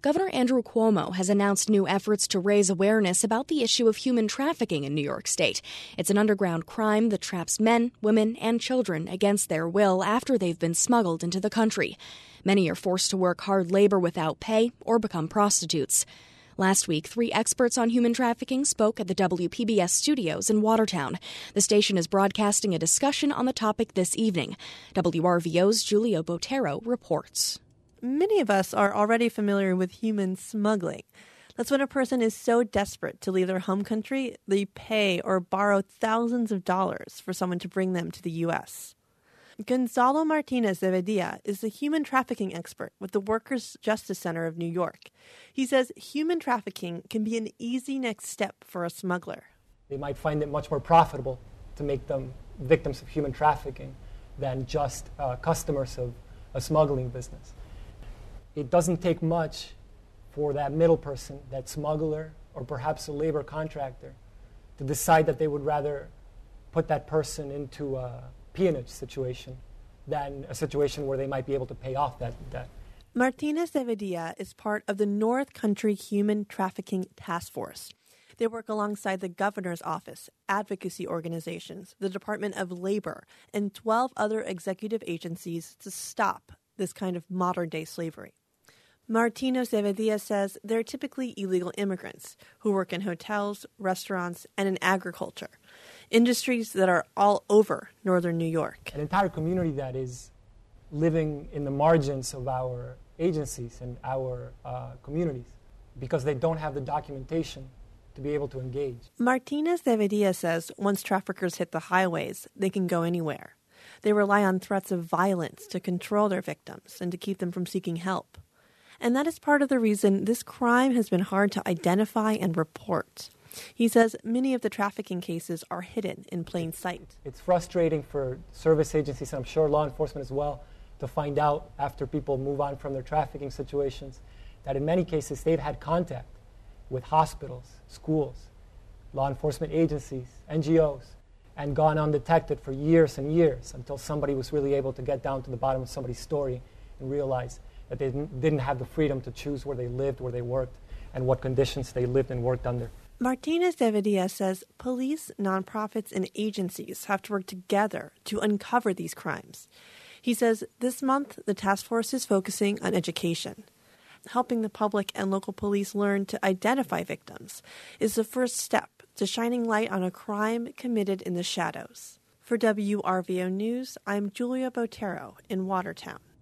Governor Andrew Cuomo has announced new efforts to raise awareness about the issue of human trafficking in New York State. It's an underground crime that traps men, women, and children against their will after they've been smuggled into the country. Many are forced to work hard labor without pay or become prostitutes. Last week, 3 experts on human trafficking spoke at the WPBS studios in Watertown. The station is broadcasting a discussion on the topic this evening. WRVO's Julia Botero reports. Many of us are already familiar with human smuggling. That's when a person is so desperate to leave their home country, they pay or borrow thousands of dollars for someone to bring them to the U.S. Gonzalo Martinez de Vedia is a human trafficking expert with the Workers' Justice Center of New York. He says human trafficking can be an easy next step for a smuggler. They might find it much more profitable to make them victims of human trafficking than just customers of a smuggling business. It doesn't take much for that middle person, that smuggler, or perhaps a labor contractor, to decide that they would rather put that person into a peonage situation than a situation where they might be able to pay off that debt. Martinez de Vedia is part of the North Country Human Trafficking Task Force. They work alongside the governor's office, advocacy organizations, the Department of Labor, and 12 other executive agencies to stop this kind of modern-day slavery. Martinez de Vedia says they're typically illegal immigrants who work in hotels, restaurants, and in agriculture, industries that are all over northern New York. An entire community that is living in the margins of our agencies and our communities because they don't have the documentation to be able to engage. Martinez de Vedia says once traffickers hit the highways, they can go anywhere. They rely on threats of violence to control their victims and to keep them from seeking help. And that is part of the reason this crime has been hard to identify and report. He says many of the trafficking cases are hidden in plain sight. It's frustrating for service agencies, and I'm sure law enforcement as well, to find out after people move on from their trafficking situations that in many cases they've had contact with hospitals, schools, law enforcement agencies, NGOs, and gone undetected for years and years until somebody was really able to get down to the bottom of somebody's story and realize that they didn't have the freedom to choose where they lived, where they worked, and what conditions they lived and worked under. Martinez de Vedia says police, nonprofits, and agencies have to work together to uncover these crimes. He says this month the task force is focusing on education. Helping the public and local police learn to identify victims is the first step to shining light on a crime committed in the shadows. For WRVO News, I'm Julia Botero in Watertown.